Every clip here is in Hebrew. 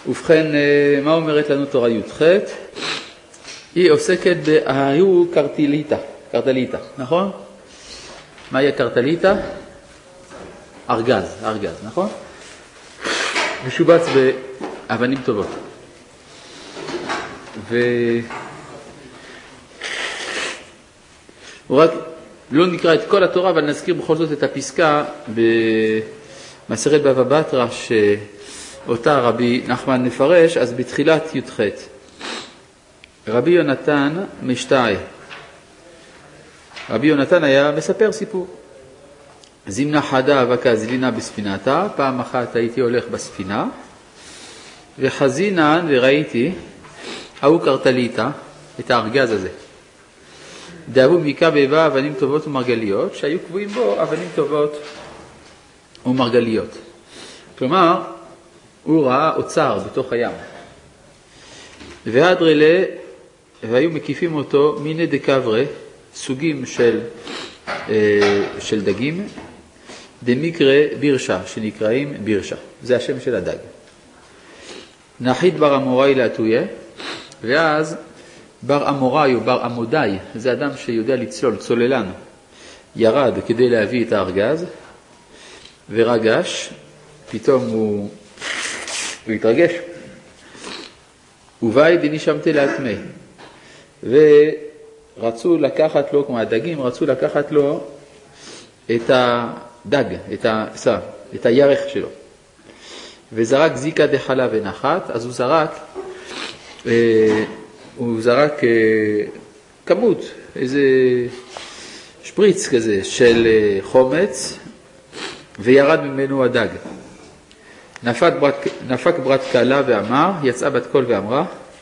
ובכן, מה אומרת לנו תורה י"ח? היא עוסקת בהיו קרטליטה, נכון? מהי הקרטליטה? ארגז, נכון? משובץ באבנים טובות. רק לא נקרא את כל התורה, אבל נזכיר בכל זאת את הפסקה במסכת בבא בתרא שאותה רבי נחמן מפרש, אז בתחילת י"ח. רבי יונתן משתאה. רבי יונתן היה מספר סיפור. זימנה חדה אבקה זלינה בספינתה, פעם אחת הייתי הולך בספינה, וחזינן וראיתי, ההוא קרטליטה, את הארגז הזה. דאבו מיקה ביבה אבנים טובות ומרגליות, שהיו קבועים בו אבנים טובות ומרגליות. כלומר, הוא ראה אוצר בתוך הים. והדרלה, והיו מקיפים אותו מיני דקברה, סוגים של דגים, דמיקרא בירשה, שנקראים בירשה. זה השם של הדג. נחית בר אמוראי לאתויה, ואז בר אמוראי או בר עמודאי, זה אדם שיודע לצלול, צוללן, ירד כדי להביא את הארגז, ורגש, פתאום הוא התרגש, ובאי דנישמתי להטמא, ורצו לקחת לו, כמו הדגים, רצו לקחת לו את הדג, את הירך שלו, וזרק זיקה דחלה ונחת, אז הוא זרק כמות, איזה שפריץ כזה של חומץ, וירד ממנו הדג. נפק ברת קלה ואמר, יצאה בת קול ואמרה,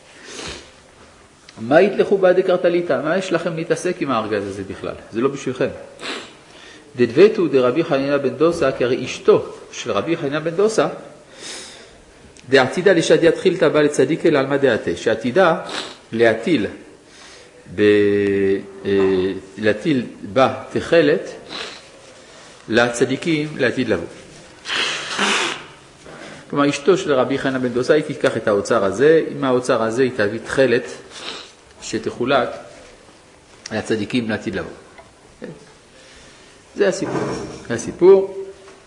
מה יתלכו בעדי קרטליטה? מה יש לכם להתעסק עם הארגז הזה בכלל? זה לא בשבילכם. דדבטו דרבי חנינא בן דוסה, כי הרי אשתו של רבי חנינא בן דוסה, דעתידה לשעדיית חילתא בא לצדיק אל עלמא דעתה, שעתידה להטיל בה תחלת לצדיקים לעתיד לבוא. כלומר, אשתו של רבי חנינא בן דוסה, היא תיקח את האוצר הזה, עם האוצר הזה היא תביא תחלת שתחולק לצדיקים לעתיד לבוא. זה הסיפור.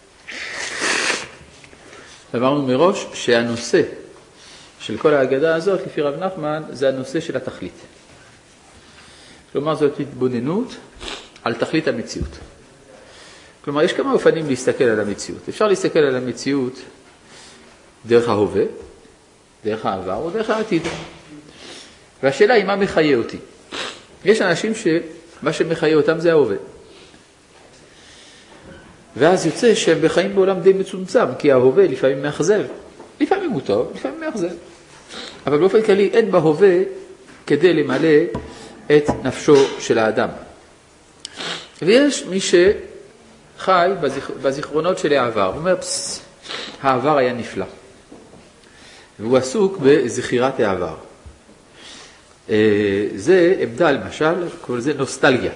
אמרנו מראש שהנושא של כל ההגדה הזאת, לפי רב נחמן, זה הנושא של התכלית. כלומר, זאת התבוננות על תכלית המציאות. כלומר, יש כמה אופנים להסתכל על המציאות. אפשר להסתכל על המציאות דרך ההווה, דרך העבר או דרך העתיד. והשאלה היא מה מחיה אותי. יש אנשים שמה שמחיה אותם זה ההווה. ואז יוצא שהם בחיים בעולם די מצומצם, כי ההווה לפעמים מאכזב. לפעמים הוא טוב, לפעמים מאכזב. אבל באופן כללי אין בהווה כדי למלא את נפשו של האדם. ויש מי שחי בזיכרונות של העבר. הוא אומר, העבר היה נפלא. והוא עסוק בזכירת העבר. זה עמדה למשל, כל זה נוסטלגיה.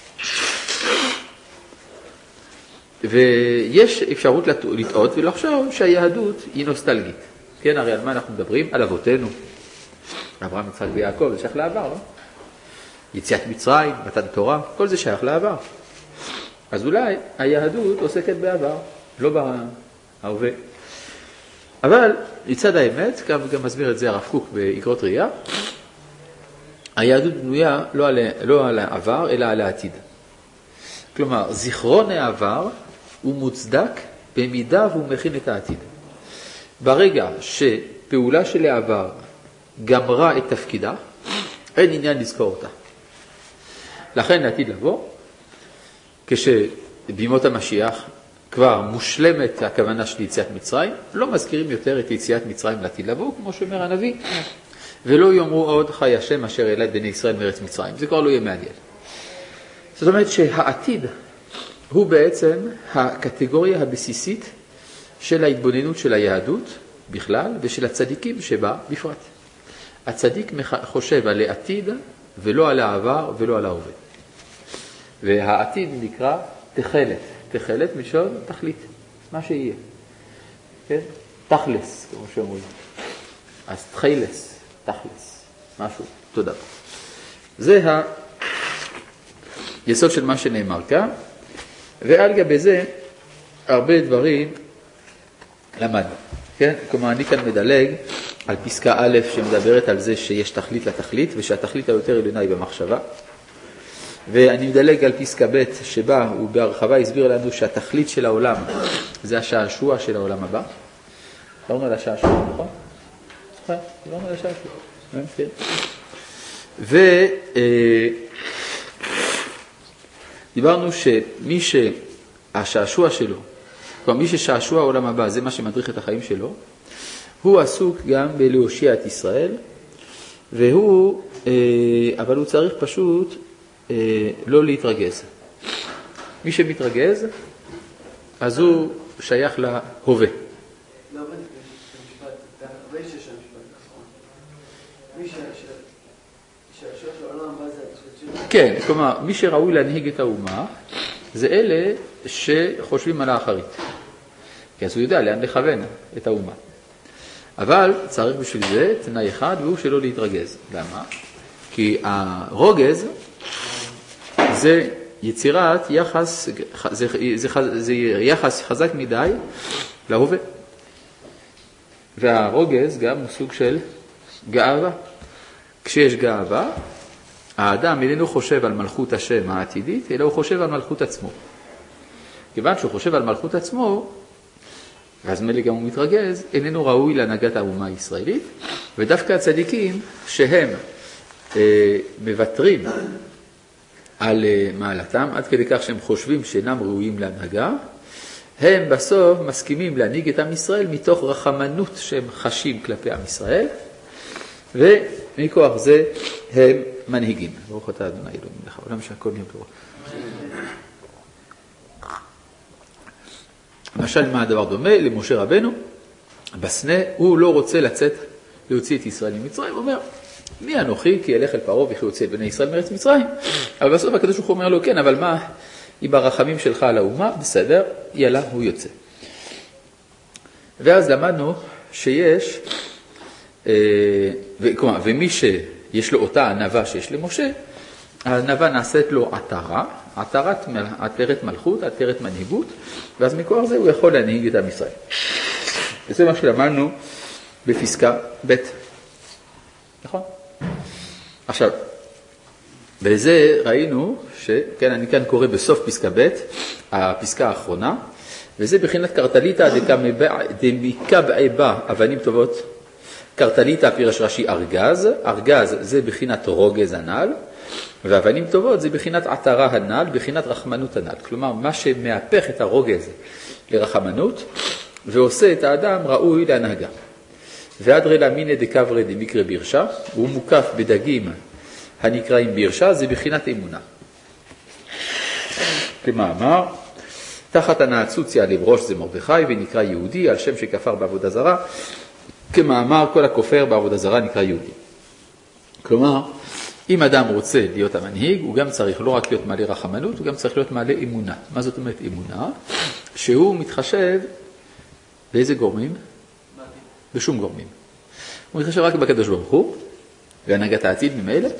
ויש אפשרות לטעות ולחשוב שהיהדות היא נוסטלגית. כן, הרי על מה אנחנו מדברים? על אבותינו. אברהם, יצחק ויעקב, זה שייך לעבר, לא? יציאת מצרים, מתן תורה, כל זה שייך לעבר. אז אולי היהדות עוסקת בעבר, לא בהווה. אבל לצד האמת, גם מסביר את זה הרב קוק באגרות ראייה, היהדות בנויה לא על העבר, אלא על העתיד. כלומר, זיכרון העבר הוא מוצדק במידה והוא מכין את העתיד. ברגע שפעולה של העבר גמרה את תפקידה, אין עניין לזכור אותה. לכן לעתיד לבוא, כשבימות המשיח כבר מושלמת הכוונה של יציאת מצרים, לא מזכירים יותר את יציאת מצרים לעתיד לבוא, כמו שאומר הנביא, ולא יאמרו עוד חי השם אשר העלה את בני ישראל מארץ מצרים. זה כבר לא יהיה מעניין. זאת אומרת שהעתיד הוא בעצם הקטגוריה הבסיסית של ההתבוננות של היהדות בכלל ושל הצדיקים שבה בפרט. הצדיק חושב על העתיד ולא על העבר ולא על ההווה. והעתיד נקרא תחלת. תחלת משון תכלית, מה שיהיה. כן? תכלס, כמו שאומרים. אז תחילס, תכלס, משהו, תודה. זה היסוד של מה שנאמר כאן, ועל גבי זה הרבה דברים למדנו. כן? כלומר, אני כאן מדלג על פסקה א' שמדברת על זה שיש תכלית לתכלית, ושהתכלית היותר עליונה היא במחשבה. ואני מדלג על פסקה ב' שבה הוא בהרחבה הסביר לנו שהתכלית של העולם זה השעשוע של העולם הבא. דיברנו על השעשוע, נכון? דיברנו על השעשוע. כן. ודיברנו שמי שהשעשוע שלו, כלומר מי ששעשוע העולם הבא, זה מה שמדריך את החיים שלו, הוא עסוק גם בלהושיע את ישראל, אבל הוא צריך פשוט לא להתרגז. מי שמתרגז, אז הוא שייך להווה. לא, במשפט, הרבה שיש המשפט, נכון. מי שהשעשוע של העולם הבא זה התשתיות. כן, כלומר, מי שראוי להנהיג את האומה, זה אלה שחושבים על האחרית. כי אז הוא יודע לאן לכוון את האומה. אבל צריך בשביל זה תנאי אחד, והוא שלא להתרגז. למה? כי הרוגז זה יצירת יחס, זה יחס חזק מדי להווה. והרוגז גם הוא סוג של גאווה. כשיש גאווה, האדם איננו חושב על מלכות השם העתידית, אלא הוא חושב על מלכות עצמו. כיוון שהוא חושב על מלכות עצמו, ואז מלא גם הוא מתרגז, איננו ראוי להנהגת האומה הישראלית, ודווקא הצדיקים שהם מבטרים על מעלתם, עד כדי כך שהם חושבים שאינם ראויים להנהגה, הם בסוף מסכימים להנהיג את עם ישראל מתוך רחמנות שהם חשים כלפי עם ישראל, ומכוח זה הם מנהיגים. ברוך אתה אדוני אלוהים מלך העולם שהכל נהיה בדברו. למשל, מה הדבר דומה? למשה רבנו, בסנה, הוא לא רוצה להוציא את ישראל ממצרים, הוא אומר, מי אנוכי כי ילך אל פרעה ויוציא את בני ישראל מארץ מצרים? אבל בסוף הקדוש ברוך הוא אומר לו, כן, אבל מה, אם הרחמים שלך על האומה, בסדר, יאללה, הוא יוצא. ואז למדנו שיש, ומי שיש לו אותה ענווה שיש למשה, הענווה נעשית לו עטרת מלכות, עטרת מנהיגות, ואז מכוח זה הוא יכול להנהיג את עם ישראל. וזה מה שלמדנו בפסקה ב'. נכון? עכשיו, בזה ראינו כן, אני כאן קורא בסוף פסקה ב', הפסקה האחרונה, וזה בחינת קרטליתא דמיקבעי בה אבנים טובות. קרטליתא פירש רש"י ארגז, ארגז זה בחינת רוגז הנ"ל, ואבנים טובות זה בחינת עטרה הנ"ל, בחינת רחמנות הנ"ל. כלומר, מה שמהפך את הרוגז לרחמנות, ועושה את האדם ראוי להנהגה. ואדרי למינא דקברי דמיקרא בירשה, הוא מוקף בדגים הנקראים בירשה, זה בחינת אמונה. כמאמר, תחת הנעצוציה לבראש זה מרדכי, ונקרא יהודי על שם שכפר בעבודה זרה, כמאמר כל הכופר בעבודה זרה נקרא יהודי. כלומר, אם אדם רוצה להיות המנהיג, הוא גם צריך לא רק להיות מעלה רחמנות, הוא גם צריך להיות מעלה אמונה. מה זאת אומרת אמונה? שהוא מתחשב באיזה גורמים? בשום גורמים. הוא מתחשב רק בקדוש ברוך הוא, והנהגת העתיד ממילא,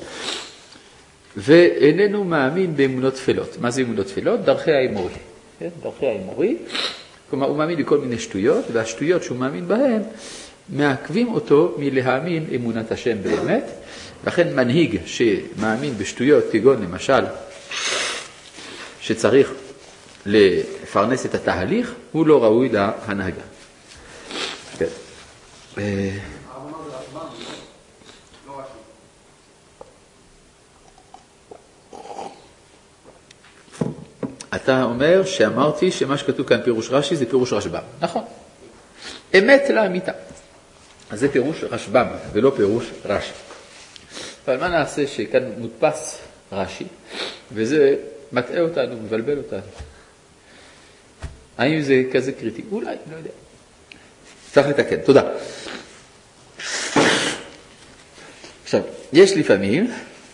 ואיננו מאמין באמונות תפלות. מה זה אמונות תפלות? דרכי האמורי. כן? דרכי האמורי. כלומר, הוא מאמין בכל מיני שטויות, והשטויות שהוא מאמין בהן, מעכבים אותו מלהאמין אמונת השם באמת. לכן מנהיג שמאמין בשטויות, כגון למשל, שצריך לפרנס את התהליך, הוא לא ראוי להנהגה. כן. אתה אומר שאמרתי שמה שכתוב כאן פירוש רש"י זה פירוש רשב"ם. נכון. אמת לאמיתה. אז זה פירוש רשב"ם ולא פירוש רש"י. אבל מה נעשה שכאן מודפס רש"י, וזה מטעה אותנו, מבלבל אותנו. האם זה כזה קריטי? אולי, לא יודע. צריך לתקן. תודה. עכשיו, יש לפעמים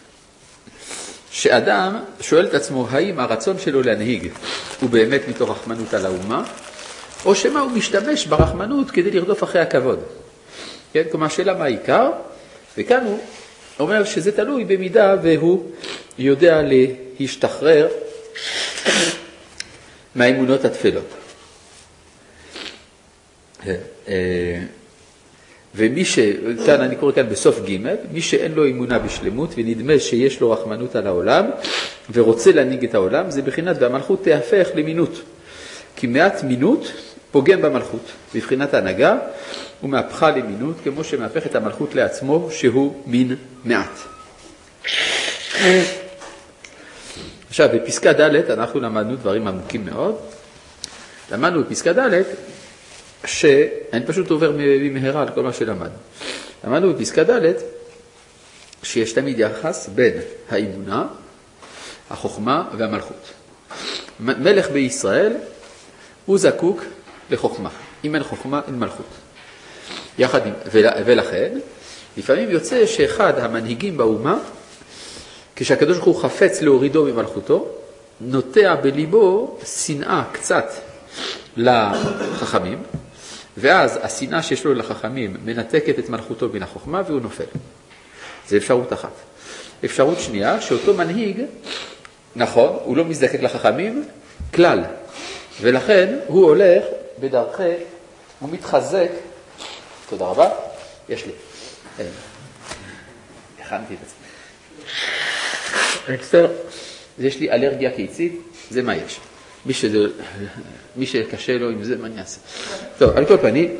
שאדם שואל את עצמו האם הרצון שלו להנהיג הוא באמת מתוך רחמנות על האומה, או שמה הוא משתמש ברחמנות כדי לרדוף אחרי הכבוד. כן? כלומר, שאלה מה העיקר, וכאן הוא אומר שזה תלוי במידה והוא יודע להשתחרר מהאמונות התפלות. כאן אני קורא כאן בסוף ג', מי שאין לו אמונה בשלמות ונדמה שיש לו רחמנות על העולם ורוצה להנהיג את העולם, זה בחינת והמלכות תהפך למינות. כי מעט מינות פוגם במלכות, בבחינת ההנהגה ומהפכה למינות, כמו שמהפך את המלכות לעצמו שהוא מין מעט. עכשיו, בפסקה ד' אנחנו למדנו דברים עמוקים מאוד. למדנו בפסקה ד' שאני פשוט עובר במהרה על כל מה שלמדנו. למדנו בפסקה ד' שיש תמיד יחס בין האמונה, החוכמה והמלכות. מלך בישראל הוא זקוק לחוכמה. אם אין חוכמה, אין מלכות. ולכן, לפעמים יוצא שאחד המנהיגים באומה, כשהקדוש ברוך הוא חפץ להורידו ממלכותו, נוטע בליבו שנאה קצת לחכמים, ואז השנאה שיש לו לחכמים מנתקת את מלכותו בין החוכמה והוא נופל. זה אפשרות אחת. אפשרות שנייה, שאותו מנהיג, נכון, הוא לא מזדקק לחכמים, כלל. ולכן הוא הולך בדרכי, הוא מתחזק. תודה רבה. יש לי. הכנתי את עצמי. אני מצטער, יש לי אלרגיה קיצית, זה מה יש. מי שקשה לו עם זה, מה אני אעשה? טוב, על כל פנים,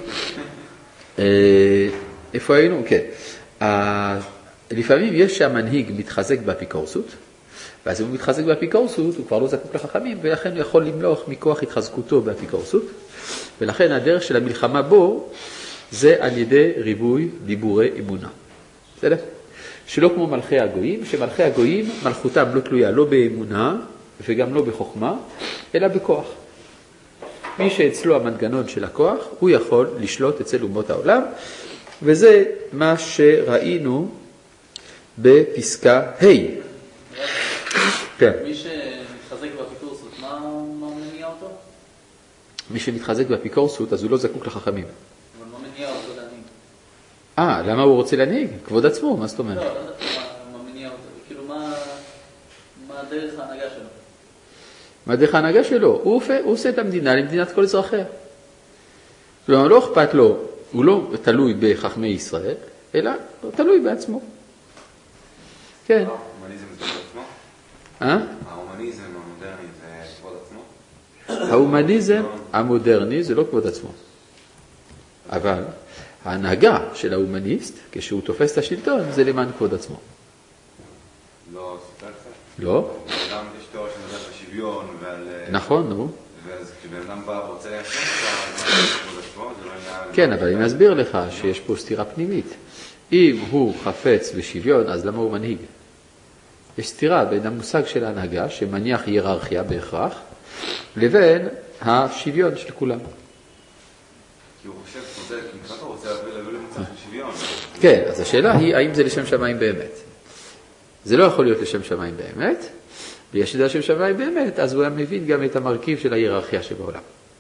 איפה היינו? כן. לפעמים יש שהמנהיג מתחזק באפיקורסות, ואז אם הוא מתחזק באפיקורסות, הוא כבר לא זקוק לחכמים, ולכן הוא יכול למלוך מכוח התחזקותו באפיקורסות, ולכן הדרך של המלחמה בו, זה על ידי ריבוי דיבורי אמונה. בסדר? שלא כמו מלכי הגויים, שמלכי הגויים מלכותם לא תלויה לא באמונה וגם לא בחוכמה, אלא בכוח. מי שאצלו המנגנון של הכוח, הוא יכול לשלוט אצל אומות העולם, וזה מה שראינו בפסקה ה'. כן. מי שמתחזק באפיקורסות, מה מניע אותו? מי שמתחזק באפיקורסות, אז הוא לא זקוק לחכמים. אבל מה מניע אותו להנהיג? למה הוא רוצה להנהיג? כבוד עצמו, מה זאת אומרת? לא, מה מניע אותו? כאילו, מה דרך ההנהגה שלו? מה דרך ההנהגה שלו? הוא עושה את המדינה למדינת כל אזרחיה. כלומר, לא אכפת לו, הוא לא תלוי בחכמי ישראל, אלא הוא תלוי בעצמו. כן. ההומניזם זה כבוד עצמו? ההומניזם המודרני זה כבוד עצמו? ההומניזם המודרני זה לא כבוד עצמו. אבל ההנהגה של ההומניסט, כשהוא תופס את השלטון, זה למען כבוד עצמו. לא סותר קצת? לא. גם יש תיאוריה שמדבר על שוויון ועל... נכון, נו. ואז כשבן אדם בא ורוצה להשתמש את כבוד עצמו, זה לא עניין... כן, אבל אני מסביר לך שיש פה סתירה פנימית. אם הוא חפץ בשוויון, אז למה הוא מנהיג? יש סתירה בין המושג של ההנהגה, שמניח היררכיה בהכרח, לבין השוויון של כולם. כי הוא חושב, מבחינתו רוצה להביא למצב של שוויון. כן, אז השאלה היא, האם זה לשם שמיים באמת? זה לא יכול להיות לשם שמיים באמת, ויש את זה לשם שמיים באמת, אז הוא מבין גם את המרכיב של ההיררכיה שבעולם.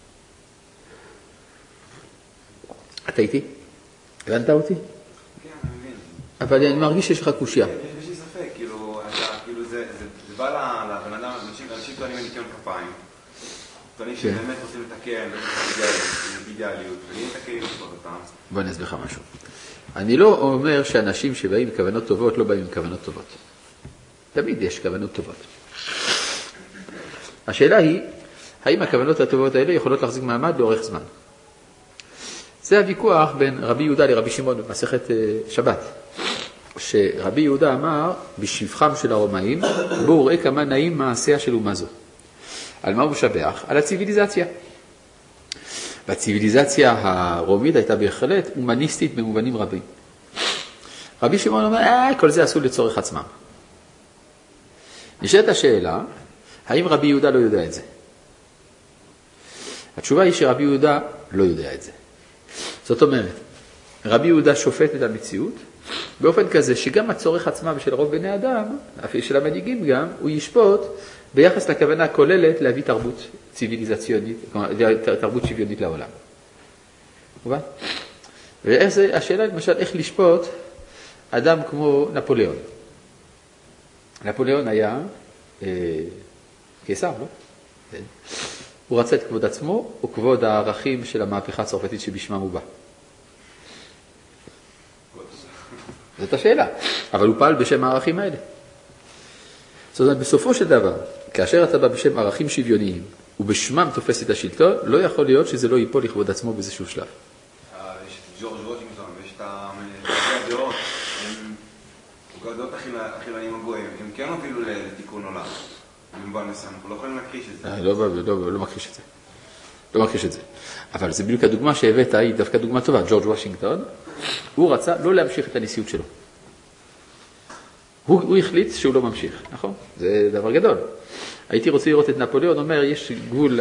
אתה איתי? הבנת אותי? כן, אני מבין. אבל אני מרגיש שיש לך קושיה. יש לי ספק, כאילו, זה בא לבן אדם, אנשים טוענים לניקיון כפיים, טוענים שבאמת רוצים לתקן, אידיאליות, ואני מתקן לפחות אותם. בוא אני אסביר לך משהו. אני לא אומר שאנשים שבאים עם כוונות טובות לא באים עם כוונות טובות. תמיד יש כוונות טובות. השאלה היא, האם הכוונות הטובות האלה יכולות להחזיק מעמד לאורך זמן? זה הוויכוח בין רבי יהודה לרבי שמעון במסכת שבת. שרבי יהודה אמר, בשבחם של הרומאים, בואו ראה כמה נעים מעשיה של אומה זו. על מה הוא משבח? על הציביליזציה. והציביליזציה הרומית הייתה בהחלט הומניסטית במובנים רבים. רבי שמעון אומר, כל זה עשו לצורך עצמם. נשאלת השאלה, האם רבי יהודה לא יודע את זה? התשובה היא שרבי יהודה לא יודע את זה. זאת אומרת, רבי יהודה שופט את המציאות, באופן כזה שגם הצורך עצמם של רוב בני אדם, אפילו של המנהיגים גם, הוא ישפוט ביחס לכוונה הכוללת להביא תרבות ציביליזציונית, תרבות שוויונית לעולם. מובן? והשאלה למשל איך לשפוט אדם כמו נפוליאון. נפוליאון היה קיסר, לא? כן. הוא רצה את כבוד עצמו או כבוד הערכים של המהפכה הצרפתית שבשמם הוא בא? זאת השאלה. אבל הוא פעל בשם הערכים האלה. זאת אומרת, בסופו של דבר, כאשר אתה בא בשם ערכים שוויוניים ובשמם תופס את השלטון, לא יכול להיות שזה לא ייפול לכבוד עצמו באיזשהו שלב. יש את ג'ורג' וושינגטון ויש את הדעות, הדעות החילונים הגויים, הם כן הובילו לתיקון עולם. אנחנו לא יכולים להכחיש את זה. לא מכחיש את זה. לא מכחיש את זה. אבל זה בדיוק הדוגמה שהבאת, היא דווקא דוגמה טובה. ג'ורג' וושינגטון, הוא רצה לא להמשיך את הנשיאות שלו. הוא החליט שהוא לא ממשיך, נכון? זה דבר גדול. הייתי רוצה לראות את נפוליאון, אומר, יש גבול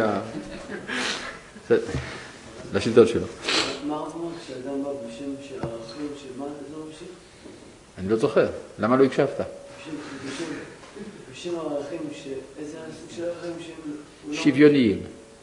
לשלטון שלו. מה אמרת כשאדם בא בשם של הערכים של מה זה לא ממשיך? אני לא זוכר. למה לא הקשבת? בשם הערכים, איזה סוג של ערכים שהם... שוויוניים.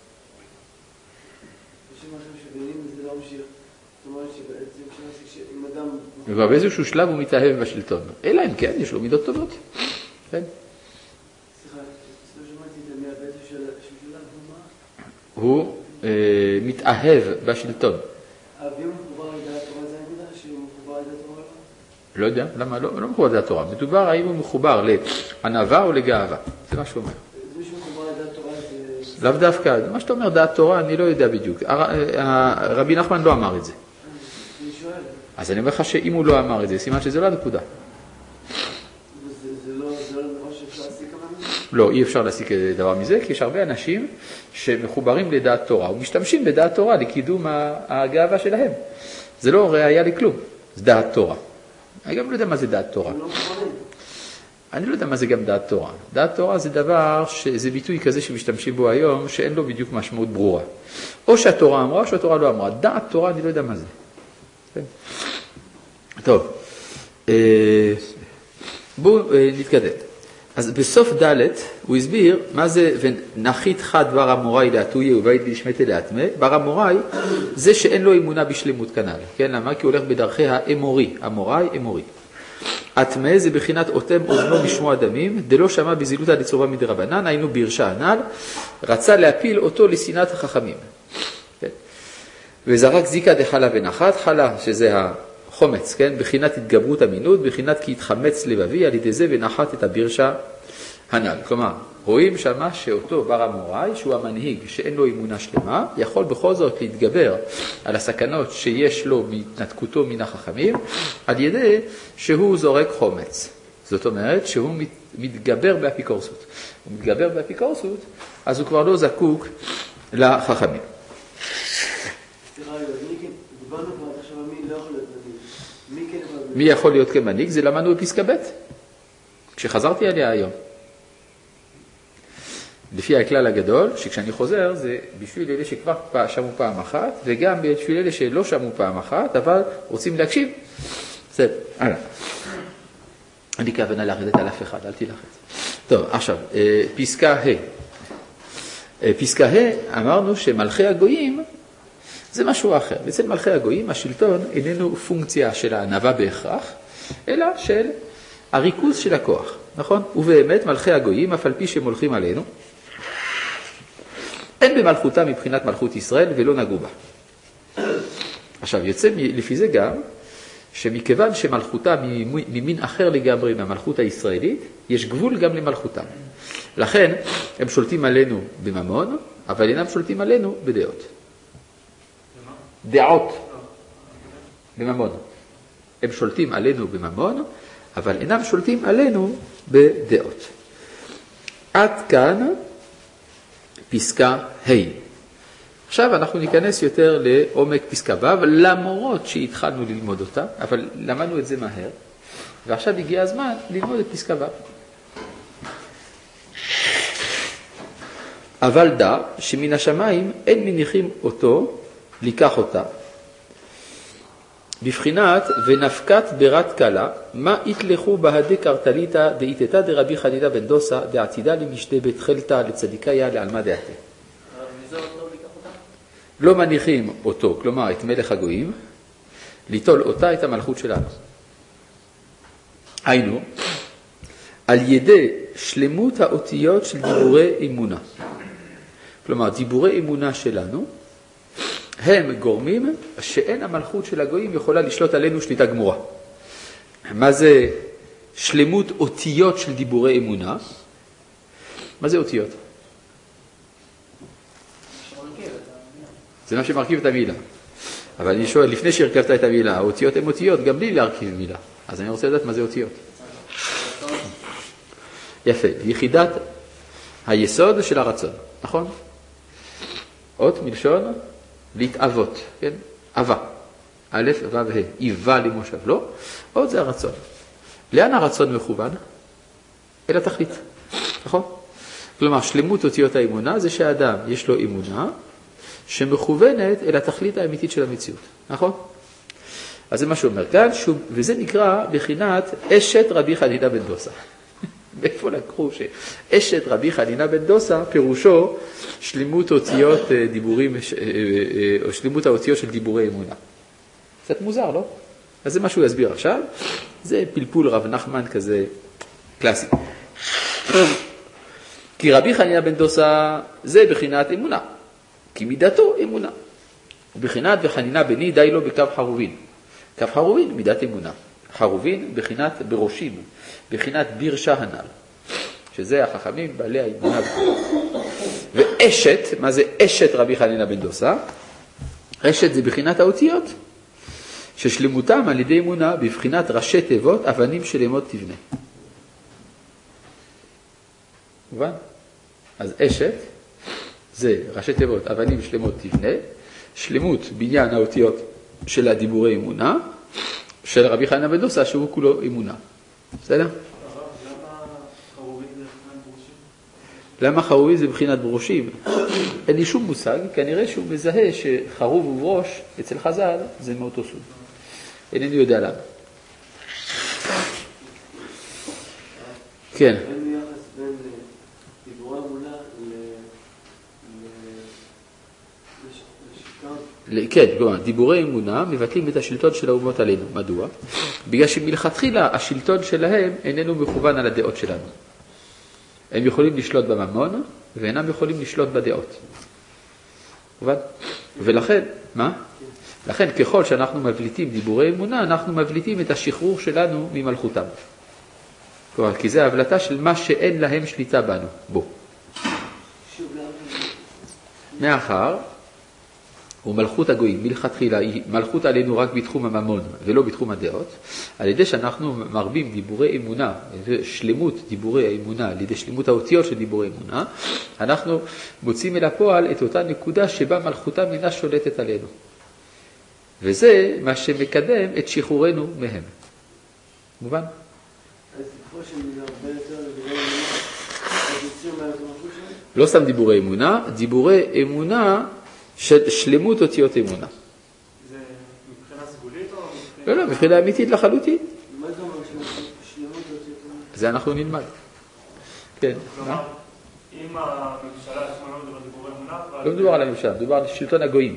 בשם הערכים שוויוניים זה לא ממשיך. זאת אומרת שבעצם שאם אדם... ובאיזשהו שלב הוא מתאהב בשלטון. אלא אם כן, יש לו מידות טובות. כן. סליחה, לא שמעתי את זה מהבית של שלב, מה? הוא מתאהב בשלטון. ואם הוא מחובר לדעת תורה, זה העמדה שהוא מחובר לדעת תורה? לא יודע, למה? לא מחובר לדעת תורה. מדובר האם הוא מחובר לענווה או לגאווה. זה מה שהוא אומר. זה שהוא מחובר לדעת תורה זה... לאו דווקא. מה שאתה אומר, דעת תורה, אני לא יודע בדיוק. רבי נחמן לא אמר את זה. אני שואל. אז אני אומר לך שאם הוא לא אמר את זה, סימן שזה לא הנקודה. זה לא דבר שאפשר להסיק מזה? לא, אי אפשר להסיק דבר מזה, כי יש הרבה אנשים שמחוברים לדעת תורה, ומשתמשים בדעת תורה לקידום הגאווה שלהם. זה לא ראייה לכלום, זה דעת תורה. אני גם לא יודע מה זה דעת תורה. אני לא יודע מה זה גם דעת תורה. דעת תורה זה דבר, זה ביטוי כזה שמשתמשים בו היום, שאין לו בדיוק משמעות ברורה. או שהתורה אמרה, או שהתורה לא אמרה. דעת תורה, אני לא יודע מה זה. טוב, בואו נתקדם. אז בסוף ד' הוא הסביר מה זה ונחית חד דבר המוראי להטויה ובית לשמתה להטמא. בר המוראי זה שאין לו אמונה בשלמות כנ"ל. כן, למה? כי הוא הולך בדרכי האמורי. המוראי, אמורי. הטמא זה בחינת אותם אוזנו משמוע דמים, דלא שמע בזילותא דצרובה מדרבנן, היינו בירשה הנ"ל, רצה להפיל אותו לשנאת החכמים. כן? וזרק זיקה דחלה ונחת, חלה שזה החומץ, כן? בחינת התגברות אמינות, בחינת כי התחמץ לבבי, על ידי זה ונחת את הבירשה הנ"ל. כלומר, רואים שמה שאותו בר המוראי, שהוא המנהיג שאין לו אמונה שלמה, יכול בכל זאת להתגבר על הסכנות שיש לו מהתנתקותו מן החכמים, על ידי שהוא זורק חומץ. זאת אומרת שהוא מתגבר באפיקורסות. הוא מתגבר באפיקורסות, אז הוא כבר לא זקוק לחכמים. מי יכול להיות כמנהיג? זה למדנו בפסקה ב' כשחזרתי עליה היום. לפי הכלל הגדול, שכשאני חוזר זה בשביל אלה שכבר שמעו פעם אחת, וגם בשביל אלה שלא שמעו פעם אחת, אבל רוצים להקשיב. בסדר, הלאה. אני כוונה לרדת על אף אחד, אל תלחץ. טוב, עכשיו, פסקה ה'. פסקה ה' אמרנו שמלכי הגויים זה משהו אחר. אצל מלכי הגויים השלטון איננו פונקציה של הענווה בהכרח, אלא של הריכוז של הכוח, נכון? ובאמת מלכי הגויים, אף על פי שהם הולכים עלינו, אין במלכותה מבחינת מלכות ישראל ולא נגעו בה. עכשיו, יוצא לפי זה גם, שמכיוון שמלכותה ממין אחר לגמרי מהמלכות הישראלית, יש גבול גם למלכותם. לכן, הם שולטים עלינו בממון, אבל אינם שולטים עלינו בדעות. דעות. בממון. הם שולטים עלינו בממון, אבל אינם שולטים עלינו בדעות. עד כאן פסקה ה'. עכשיו אנחנו ניכנס יותר לעומק פסקה ו', למרות שהתחלנו ללמוד אותה, אבל למדנו את זה מהר, ועכשיו הגיע הזמן ללמוד את פסקה ו'. אבל דע שמן השמיים אין מניחים אותו, לקח אותה. בבחינת ונפקת ברת קלה, מה יתלכו בהדי קרטליתא דאיתתא דרבי חנינה בן דוסה דעתידה למשתה בית חלתא לצדיקיה לעלמא דעתי. מזה אותו לקח אותה? לא מניחים אותו, כלומר את מלך הגויים, ליטול אותה את המלכות שלנו. היינו, על ידי שלמות האותיות של דיבורי אמונה. כלומר, דיבורי אמונה שלנו, הם גורמים שאין המלכות של הגויים יכולה לשלוט עלינו שליטה גמורה. מה זה שלמות אותיות של דיבורי אמונה? מה זה אותיות? זה מה שמרכיב את המילה. אבל אני שואל, לפני שהרכבת את המילה, האותיות הן אותיות, גם בלי להרכיב מילה. אז אני רוצה לדעת מה זה אותיות. יפה, יחידת היסוד של הרצון, נכון? אות מלשון להתאבות, כן? אהבה. א', ו', ה', איבה למושב, לא? אות זה הרצון. לאן הרצון מכוון? אל התכלית, נכון? כלומר, שלמות אותיות האמונה זה שהאדם יש לו אמונה שמכוונת אל התכלית האמיתית של המציאות, נכון? אז זה מה שאומר כאן, וזה נקרא בחינת אשת רבי חנינא בן דוסא. מאיפה לקחו שאשת רבי חנינא בן דוסא פירושו שלמות אותיות דיבורים, או שלמות האותיות של דיבורי אמונה. קצת מוזר, לא? אז זה מה שהוא יסביר עכשיו. זה פלפול רב נחמן כזה קלאסי. כי רבי חנינא בן דוסא זה בחינת אמונה. כי מידתו אמונה. ובחינת וחנינא בני די לו בקו חרובין. קו חרובין מידת אמונה. חרובין בחינת בראשים. בחינת ביר שהנ"ל. שזה החכמים בעלי האמונה. ואשת, מה זה אשת רבי חנינא בן דוסא? אשת זה בחינת האותיות. ששלמותם על ידי אמונה בבחינת ראשי תיבות אבנים שלמות תבנה. מובן? אז אשת זה ראשי תיבות אבנים שלמות תבנה, שלמות בניין האותיות של הדיבורי אמונה, של רבי חנינא בן דוסא שהוא כולו אמונה. בסדר? למה חרובי זה בחינת ברושים? אין לי שום מושג, כנראה שהוא מזהה שחרוב וברוש אצל חז"ל זה מאותו סוג. אינני יודע למה. כן. אין יחס בין דיבורי אמונה לשלטון? כן, כלומר, דיבורי אמונה מבטלים את השלטון של האומות עלינו. מדוע? בגלל שמלכתחילה השלטון שלהם איננו מכוון על הדעות שלנו. הם יכולים לשלוט בממון ואינם יכולים לשלוט בדעות. מובן? ולכן, מה? לכן ככל שאנחנו מבליטים דיבורי אמונה, אנחנו מבליטים את השחרור שלנו ממלכותם. כלומר, כי זה ההבלטה של מה שאין להם שליטה בנו. בו. מאחר, ומלכות הגויים מלכתחילה היא מלכות עלינו רק בתחום הממון ולא בתחום הדעות, על ידי שאנחנו מרבים דיבורי אמונה, שלמות דיבורי האמונה, על ידי שלמות האותיות של דיבורי אמונה, אנחנו מוצאים אל הפועל את אותה נקודה שבה מלכותם אינה שולטת עלינו. וזה מה שמקדם את שחרורנו מהם. מובן? אז לפחות שאני הרבה יותר לדיבורי אמונה, אז יוצאים מהם את המלכות שלהם? לא סתם דיבורי אמונה, דיבורי אמונה של שלמות אותיות אמונה. זה מבחינה סגולית או מבחינה... לא, מבחינה אמיתית לחלוטין. מה זה אומר שלמות אותיות אמונה? זה אנחנו נלמד. כן. כלומר, אם הממשלה עצמה לא מדבר דיבורי אמונה... לא מדובר על הממשלה, מדובר על שלטון הגויים.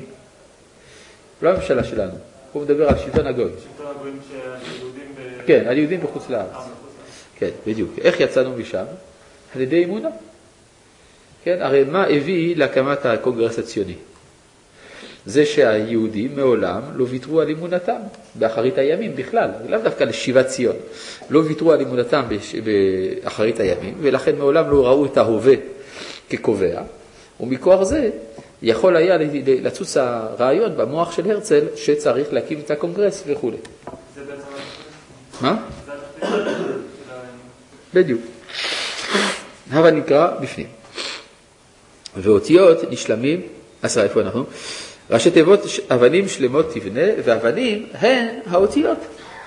לא הממשלה שלנו, הוא מדבר על שלטון הגויים. שלטון הגויים שהיהודים ב... כן, על יהודים בחוץ לארץ. כן, בדיוק. איך יצאנו משם? על ידי אמונה. כן, הרי מה הביא להקמת הקונגרס הציוני? זה שהיהודים מעולם לא ויתרו על אמונתם באחרית הימים בכלל, לאו דווקא לשיבת ציון. לא ויתרו על אמונתם באחרית הימים, ולכן מעולם לא ראו את ההווה כקובע, ומכוח זה יכול היה לצוץ הרעיון במוח של הרצל שצריך להקים את הקונגרס וכו'. זה בעצם... מה? זה התחתית של... בדיוק. הבה נקרא בפנים. ואותיות נשלמים, איפה אנחנו? ראשי תיבות אבנים שלמות תבנה, ואבנים הן האותיות.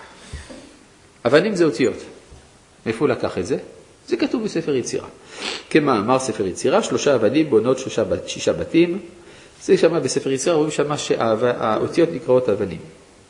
אבנים זה אותיות. מאיפה הוא לקח את זה? זה כתוב בספר יצירה. כמאמר ספר יצירה, 3 אבנים בונות 6 בתים. זה שם בספר יצירה, רואים שם שהאותיות נקראות אבנים.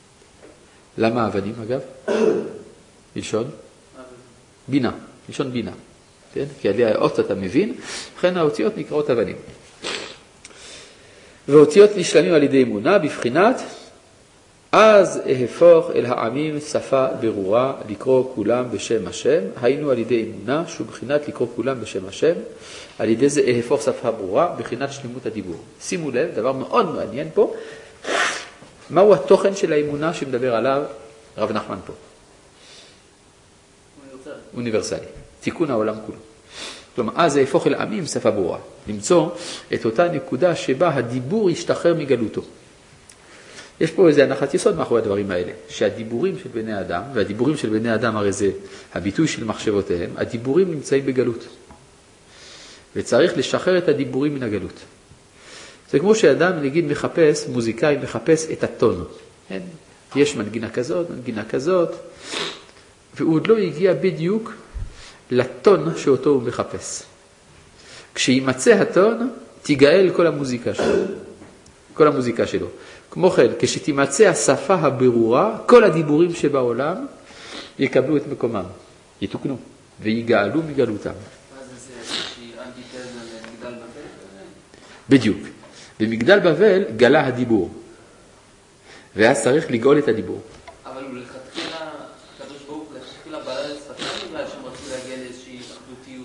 למה אבנים אגב? מלשון? בינה, מלשון בינה. כן? כי עלי האות אתה מבין, לכן האותיות נקראות אבנים. ואותיות נשלמים על ידי אמונה בבחינת אז אהפוך אל העמים שפה ברורה לקרוא כולם בשם השם, היינו על ידי אמונה שהוא בחינת לקרוא כולם בשם השם, על ידי זה אהפוך שפה ברורה בחינת שלמות הדיבור. שימו לב, דבר מאוד מעניין פה, מהו התוכן של האמונה שמדבר עליו רב נחמן פה? אוניברסלי, תיקון העולם כולו. כלומר, אז אהפוך אל העמים שפה ברורה, למצוא את אותה נקודה שבה הדיבור ישתחרר מגלותו. יש פה איזה הנחת יסוד מאחורי הדברים האלה, שהדיבורים של בני אדם, והדיבורים של בני אדם הרי זה הביטוי של מחשבותיהם, הדיבורים נמצאים בגלות. וצריך לשחרר את הדיבורים מן הגלות. זה כמו שאדם, נגיד, מחפש, מוזיקאי מחפש את הטון. כן? יש מנגינה כזאת, והוא עוד לא הגיע בדיוק לטון שאותו הוא מחפש. כשימצא הטון, תיגאל כל המוזיקה שלו. כמו כן, כשתימצא השפה הברורה, כל הדיבורים שבעולם יקבלו את מקומם, יתוקנו ויגאלו מגלותם. מה זה איזושהי אנטיתזה למגדל בבל? בדיוק. במגדל בבל גלה הדיבור, ואז צריך לגאול את הדיבור. אבל הוא לכתחילה, הקדוש ברוך הוא לכתחילה בעל שפתיים, אולי שהם רצו להגיע לאיזושהי אחדותיות.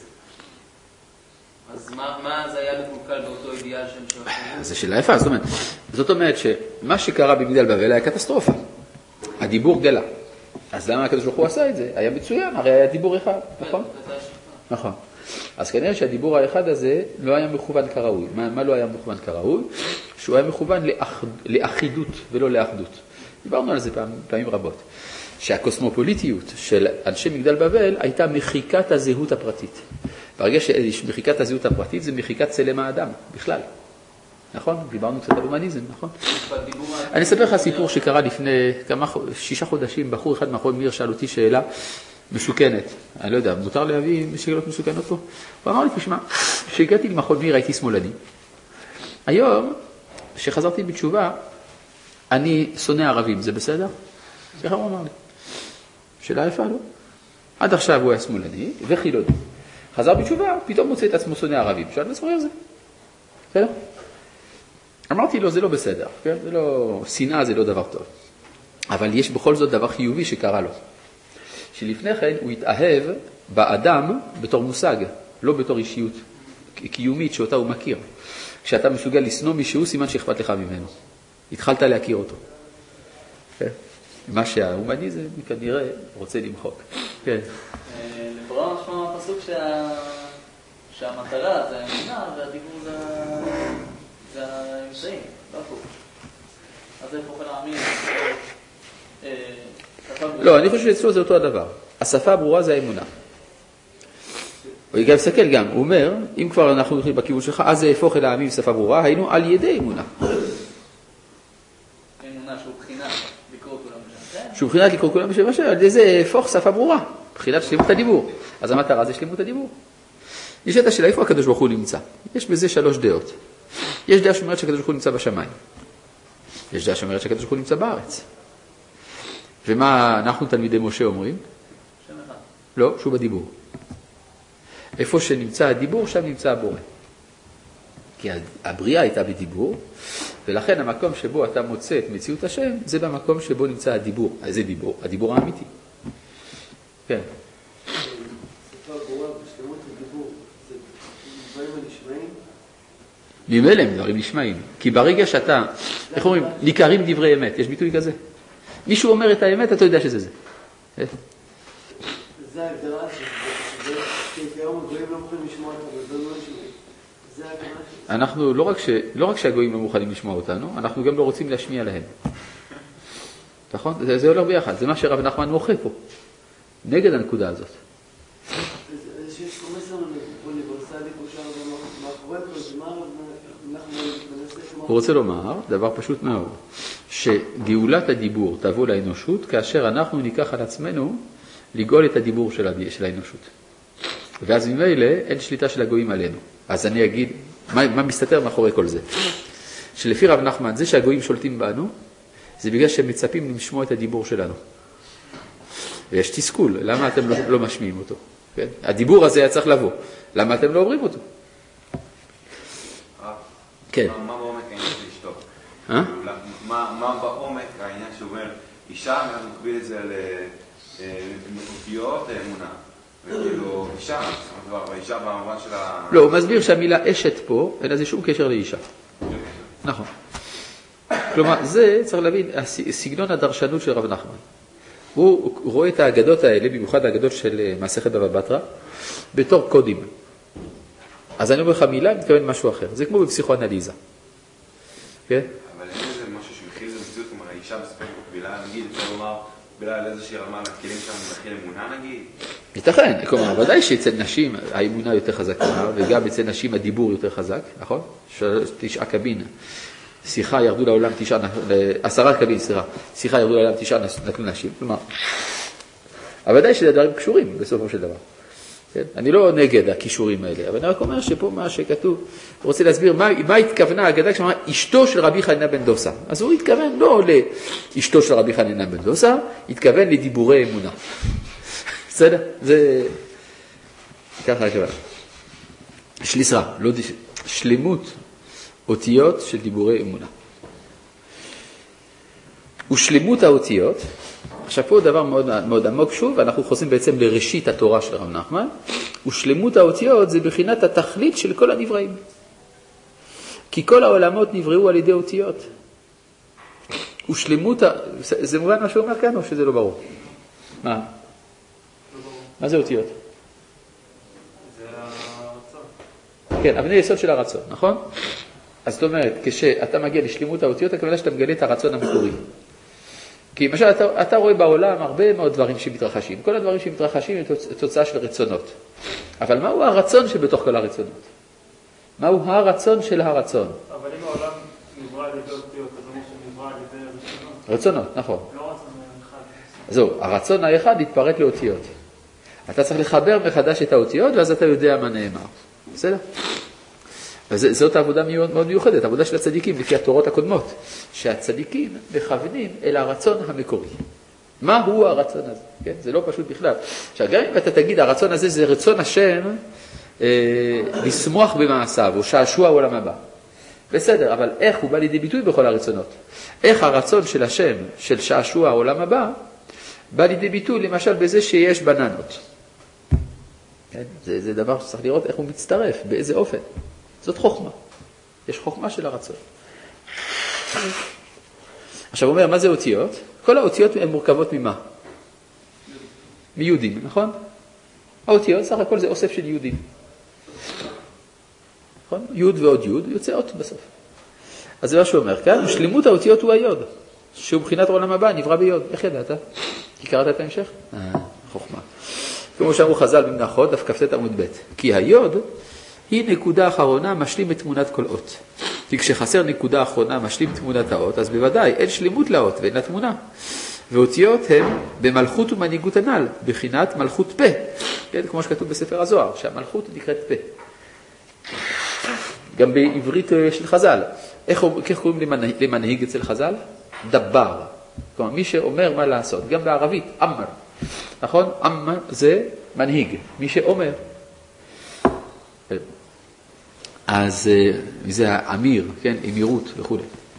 אז מה זה היה מקולקל באותו אידיאל שהם שואפים? זה שאלה יפה, זאת אומרת שמה שקרה במגדל בבל היה קטסטרופה. הדיבור גלה. אז למה הקדוש ברוך הוא עשה את זה? היה מצוין, הרי היה דיבור אחד, נכון? נכון. אז כנראה שהדיבור האחד הזה לא היה מכוון כראוי. מה לא היה מכוון כראוי? שהוא היה מכוון לאחידות ולא לאחדות. דיברנו על זה פעמים רבות. שהקוסמופוליטיות של אנשי מגדל בבל הייתה מחיקת הזהות הפרטית. ברגע שמחיקת הזהות הפרטית זה מחיקת צלם האדם בכלל. נכון? דיברנו קצת על הומניזם, נכון? אני אספר לך סיפור שקרה לפני 6 חודשים, בחור אחד מאחורי מיר שאל אותי שאלה משוכנת. אני לא יודע, מותר להביא שאלות משוכנות פה? הוא אמר לי, תשמע, כשהגעתי למכון מיר הייתי שמאלני. היום, כשחזרתי בתשובה, אני שונא ערבים, זה בסדר? ככה הוא אמר לי. שאלה יפה, לא? עד עכשיו הוא היה שמאלני וחילוני. חזר בתשובה, פתאום מוצא את עצמו שונא ערבים. שאל לעצמו איך זה? בסדר? אמרתי לו, זה לא בסדר, כן? זה לא, שנאה זה לא דבר טוב. אבל יש בכל זאת דבר חיובי שקרה לו. שלפני כן הוא התאהב באדם בתור מושג, לא בתור אישיות קיומית שאותה הוא מכיר. כשאתה מסוגל לשנוא מישהו, סימן שאכפת לך ממנו. התחלת להכיר אותו. כן? מה שההומניזם כנראה רוצה למחוק. כן. לכאורה משמע הפסוק שהמטרה זה האמונה והדיבור זה האמצעים, לא הפוך. אז זה פוחד העמים. לא, אני חושב שאצלו זה אותו הדבר. השפה הברורה זה האמונה. הוא גם מסתכל גם, הוא אומר, אם כבר אנחנו הולכים בכיוון שלך, אז זה יהפוך אל העמים שפה ברורה, היינו על ידי אמונה. אמונה שהוא בחינת לקרוא כולם בשם השם. שהוא בחינת לקרוא כולם בשם השם, על ידי זה יהפוך שפה ברורה, בחינת שלמות הדיבור. אז המטרה זה שלמות הדיבור. יש את השאלה, איפה הקדוש ברוך הוא נמצא? יש בזה 3 דעות. יש דעה שאומרת שהקדוש ברוך הוא נמצא בשמיים. יש דעה שאומרת שהקדוש ברוך הוא נמצא בארץ. ומה אנחנו תלמידי משה אומרים? שם אחד. לא, שהוא בדיבור. איפה שנמצא הדיבור, שם נמצא הבורא. כי הבריאה הייתה בדיבור, ולכן המקום שבו אתה מוצא את מציאות השם, זה במקום שבו נמצא הדיבור. אז זה דיבור, הדיבור האמיתי. כן. שפה ברורה בשלמות הדיבור, זה דברים הנשמעים? ממילא הם דברים נשמעים. כי ברגע שאתה, איך אומרים, ניכרים דברי אמת, יש ביטוי כזה. מישהו אומר את האמת, אתה יודע שזה זה. זה ההגדרה כי היום הגויים לא מוכנים לשמוע אותנו, זה לא נשמעים. זה ההגדרה אנחנו, לא רק שהגויים לא מוכנים לשמוע אותנו, אנחנו גם לא רוצים להשמיע להם. נכון? זה הולך ביחד. זה מה שרב נחמן מוחה פה. נגד הנקודה הזאת. זה שיש מסר אוניברסלי קושר מאחורי כל זמן, אנחנו מנסה... הוא רוצה לומר, דבר פשוט מאוד, שגאולת הדיבור תבוא לאנושות, כאשר אנחנו ניקח על עצמנו לגאול את הדיבור של האנושות. ואז ממילא אין שליטה של הגויים עלינו. אז אני אגיד, מה מסתתר מאחורי כל זה? שלפי רב נחמן, זה שהגויים שולטים בנו, זה בגלל שהם מצפים לשמוע את הדיבור שלנו. ויש תסכול, למה אתם לא משמיעים אותו? כן? הדיבור הזה היה צריך לבוא, למה אתם לא אומרים אותו? כן. מה בעומק העניין של לשתוק? מה בעומק העניין אישה, ואז מקביל את זה לאותיות אמונה. וכאילו, אישה, והאישה במובן של ה... לא, הוא מסביר שהמילה אשת פה, אין לזה שום קשר לאישה. נכון. כלומר, זה צריך להבין, סגנון הדרשנות של רב נחמן. הוא רואה את האגדות האלה, במיוחד האגדות של מסכת בבא בתרא, בתור קודים. אז אני אומר לך מילה, אני מתכוון משהו אחר. זה כמו בפסיכואנליזה. כן? אבל אין איזה משהו שמכיל איזה מציאות, כלומר, האישה בספק מקבילה, נגיד, אפשר לומר, מקבילה על איזושהי רמה, לכלים שם מכיל אמונה, נגיד? ייתכן, כלומר, ודאי שאצל נשים האמונה יותר חזקה, וגם אצל נשים הדיבור יותר חזק, נכון? 9 קבין. שיחה ירדו לעולם 10 קבין, שיחה ירדו לעולם 9 נטלו נשים, כלומר, אבל ודאי שזה דברים קשורים בסופו של דבר. כן? אני לא נגד הכישורים האלה, אבל אני רק אומר שפה מה שכתוב, הוא רוצה להסביר מה התכוונה האגדה כשאמרה אשתו של רבי חנינא בן דוסא. אז הוא התכוון לא לאשתו של רבי חנינא בן דוסא, התכוון לדיבורי אמונה. בסדר? זה ככה הכוונה. שליסה, לא שלמות אותיות של דיבורי אמונה. ושלמות האותיות, עכשיו פה דבר מאוד, מאוד עמוק שוב, אנחנו חוזרים בעצם לראשית התורה של רב נחמן, ושלמות האותיות זה בחינת התכלית של כל הנבראים. כי כל העולמות נבראו על ידי אותיות. ושלמות, זה מובן מה שהוא אומר כאן או שזה לא ברור? מה? מה זה אותיות? זה הרצון. כן, אבני יסוד של הרצון, נכון? אז זאת אומרת, כשאתה מגיע לשלמות האותיות, הכוונה שאתה מגלה את הרצון המקורי. כי למשל, אתה רואה בעולם הרבה מאוד דברים שמתרחשים. כל הדברים שמתרחשים הם תוצאה של רצונות. אבל מהו הרצון שבתוך כל הרצונות? מהו הרצון של הרצון? אבל אם העולם נברא על ידי אותיות, אז אומר שנברא על ידי רצונות. רצונות, נכון. לא רצון אחד. זהו, הרצון האחד יתפרט לאותיות. אתה צריך לחבר מחדש את האותיות, ואז אתה יודע מה נאמר. בסדר? וזאת העבודה מאוד מיוחדת, העבודה של הצדיקים לפי התורות הקודמות, שהצדיקים מכוונים אל הרצון המקורי. מה הוא הרצון הזה? כן? זה לא פשוט בכלל. עכשיו, גם אם אתה תגיד, הרצון הזה זה רצון השם לשמוח במעשיו, או שעשוע העולם הבא. בסדר, אבל איך הוא בא לידי ביטוי בכל הרצונות? איך הרצון של השם, של שעשוע העולם הבא, בא לידי ביטוי למשל בזה שיש בננות. כן? זה דבר שצריך לראות איך הוא מצטרף, באיזה אופן. זאת חוכמה. יש חוכמה של הרצון. עכשיו הוא אומר, מה זה אותיות? כל האותיות הן מורכבות ממה? מיהודים, נכון? האותיות, סך הכל זה אוסף של יהודים. נכון? יוד ועוד יוד, יוצא אות בסוף. אז זה מה שהוא אומר כאן, שלמות האותיות הוא היוד, שהוא בחינת העולם הבא, נברא ביוד. איך ידעת? כי קראת את ההמשך? חוכמה. כמו שאמרו חז"ל במנחות, דף כ"ט עמוד ב'. כי היוד היא נקודה אחרונה משלים את תמונת כל אות. כי כשחסר נקודה אחרונה משלים תמונת האות, אז בוודאי אין שלמות לאות ואין לתמונה. ואותיות הן במלכות ומנהיגות הנ"ל, בחינת מלכות פה. כן, כמו שכתוב בספר הזוהר, שהמלכות נקראת פה. גם בעברית של חז"ל. איך קוראים למנהיג אצל חז"ל? דבר. כלומר, מי שאומר מה לעשות. גם בערבית, אמר. נכון? אמר זה מנהיג. מי שאומר. אז זה האמיר, כן? אמירות וכו'.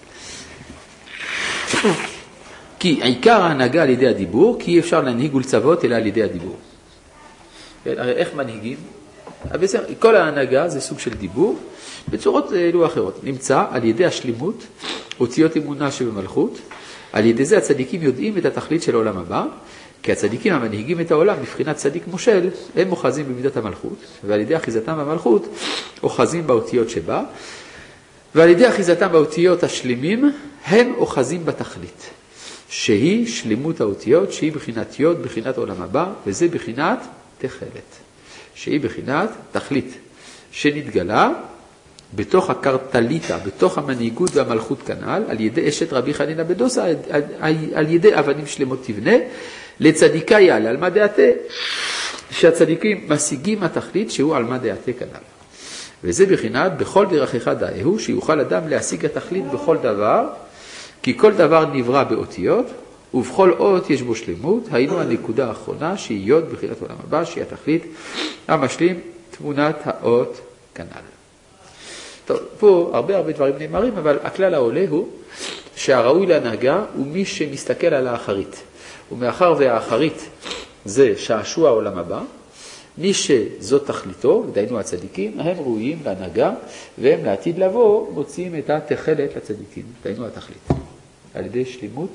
כי עיקר ההנהגה על ידי הדיבור, כי אי אפשר להנהיג ולצוות אלא על ידי הדיבור. כן? הרי איך מנהיגים? בעצם כל ההנהגה זה סוג של דיבור, בצורות אלו אחרות. נמצא על ידי השלימות, אותיות אמונה שבמלכות, על ידי זה הצדיקים יודעים את התכלית של העולם הבא, כי הצדיקים המנהיגים את העולם בבחינת צדיק מושל, הם אוחזים במידת המלכות, ועל ידי אחיזתם במלכות אוחזים באותיות שבה, ועל ידי אחיזתם באותיות השלימים, הם אוחזים בתכלית, שהיא שלמות האותיות, שהיא בחינת יוד, בחינת העולם הבא, וזה בחינת תכלת, שהיא בחינת תכלית, שנתגלה בתוך הקרטליטה, בתוך המנהיגות והמלכות כנ"ל, על ידי אשת רבי חנינא בן דוסא, על ידי אבנים שלמות תבנה, לצדיקה יעלה על מה דעתה, שהצדיקים משיגים התכלית שהוא על מה דעתה כנ"ל. וזה בחינת בכל דרכך דאהו, שיוכל אדם להשיג התכלית בכל דבר, כי כל דבר נברא באותיות, ובכל אות יש בו שלמות, היינו הנקודה האחרונה שהיא יוד בחינת עולם הבא, שהיא התכלית המשלים תמונת האות כנ"ל. טוב, פה הרבה דברים נאמרים, אבל הכלל העולה הוא שהראוי להנהגה הוא מי שמסתכל על האחרית. ומאחר והאחרית זה שעשוע העולם הבא, מי שזאת תכליתו, דהיינו הצדיקים, הם ראויים להנהגה, והם לעתיד לבוא מוצאים את התכלת לצדיקים, דהיינו התכלית. על ידי שלימות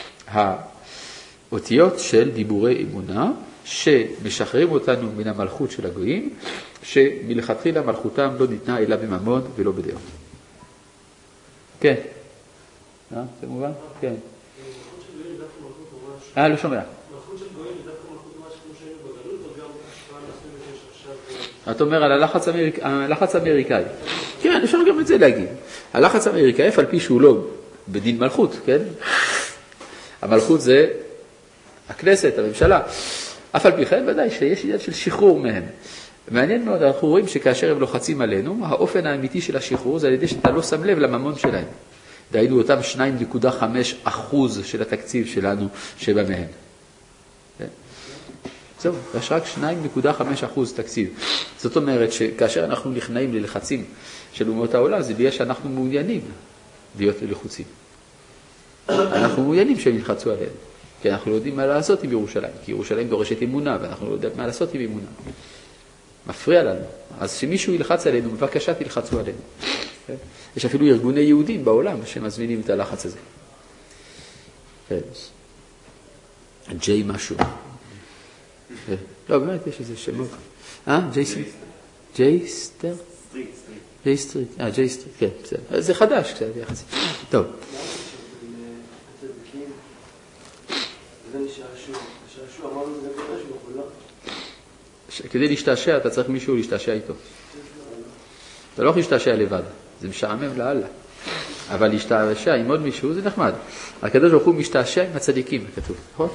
האותיות של דיבורי אמונה, שמשחררים אותנו מן המלכות של הגויים, שמלכתחילה מלכותם לא ניתנה אלא בממון ולא בדעות. כן. זה מובן? כן. לא שומע. אתה אומר על הלחץ האמריקאי. כן, אפשר גם את זה להגיד. הלחץ האמריקאי, אף על פי שהוא לא בדין מלכות, כן? המלכות זה הכנסת, הממשלה. אף על פי כן, ודאי שיש עניין של שחרור מהם. מעניין מאוד, אנחנו רואים שכאשר הם לוחצים עלינו, האופן האמיתי של השחרור זה על ידי שאתה לא שם לב לממון שלהם. דהיינו אותם 2.5% של התקציב שלנו שבא מהם. זהו, יש רק 2.5% תקציב. זאת אומרת שכאשר אנחנו נכנעים ללחצים של אומות העולם, זה בגלל שאנחנו מעוניינים להיות לחוצים. אנחנו מעוניינים שהם ילחצו עלינו. כי אנחנו לא יודעים מה לעשות עם ירושלים. כי ירושלים דורשת אמונה, ואנחנו לא יודעים מה לעשות עם אמונה. מפריע לנו. אז שמישהו ילחץ עלינו, בבקשה תלחצו עלינו. יש אפילו ארגוני יהודים בעולם שמזמינים את הלחץ הזה. ג'יי משהו. לא, באמת יש איזה שמות. ג'יי סטר? ג'יי סטריט. ג'יי סטריט, כן, בסדר. זה חדש קצת יחסית. טוב. כדי להשתעשע, אתה צריך מישהו להשתעשע איתו. אתה לא יכול להשתעשע לבד, זה משעמם לאללה. אבל להשתעשע עם עוד מישהו זה נחמד. הקדוש ברוך הוא משתעשע עם הצדיקים, כתוב, נכון?